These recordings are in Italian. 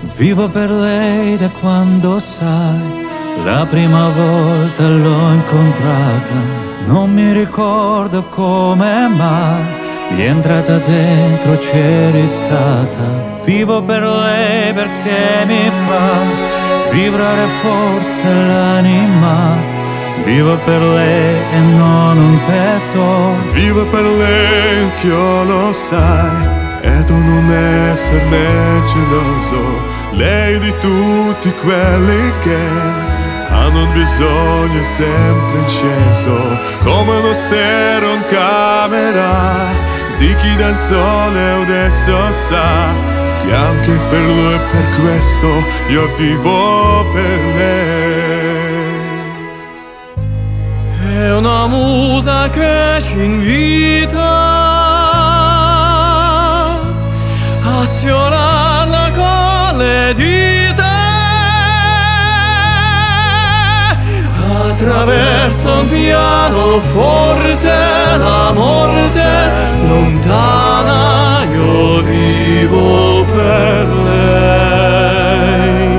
Vivo per lei da quando sai, la prima volta l'ho incontrata. Non mi ricordo come mai mi è entrata dentro, c'eri stata. Vivo per lei perché mi fa vibrare forte l'anima. Vivo per lei e non un peso. Vivo per lei anch'io, lo sai, e tu non esserne geloso. Lei di tutti quelli che hanno un bisogno sempre acceso, come uno stereo in camera di chi dà il sole o adesso sa che anche per lui e per questo io vivo per lei. È una musa che ci invita a sfiorarla con le dita, attraverso un pianoforte la morte lontana, io vivo per lei.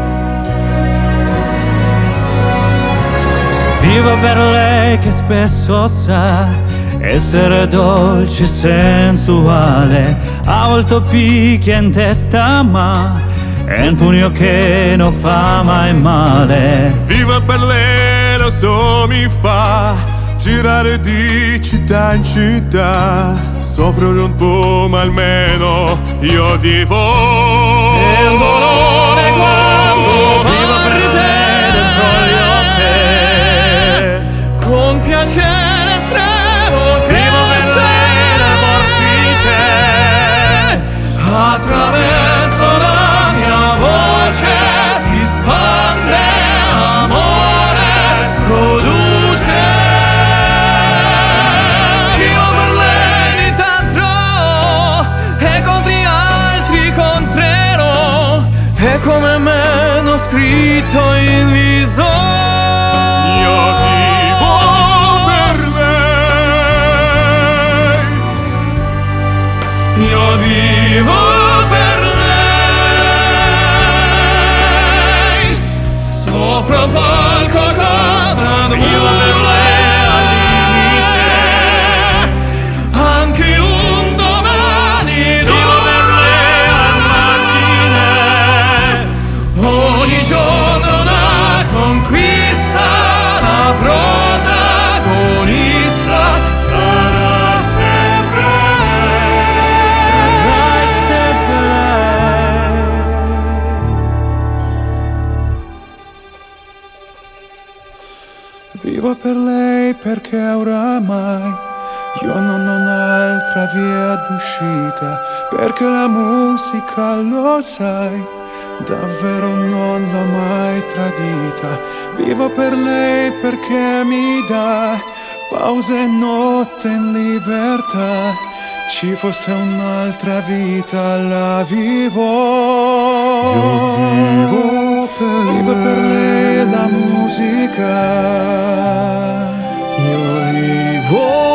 Vivo per lei che spesso sa essere dolce e sensuale, a volte picchia in testa ma è un pugno che non fa mai male. Vivo per lei, lo so, mi fa girare di città in città, soffrire un po' ma almeno io vivo. E il dolore quando vivo per te dentro gli occhi, con piacere estremo cresce la vortice, attraverso la mia voce si spande, amore produce. Io per lei mi t'andrò e contro gli altri contrerò, e come me l'ho scritto in viso. Io vivo per lei. Io vivo per lei, sopra un palco cadrà un muro al limite, anche un domani dorme al margine, ogni giorno una conquista, la protagonista sarà sempre Sarai sempre lei. Vivo per lei perché oramai io non ho un'altra via d'uscita, perché la musica, lo sai, davvero non l'ho mai tradita. Vivo per lei perché mi dà pause e notte in libertà. Ci fosse un'altra vita, la vivo. Io vivo per lei la musica. io vivo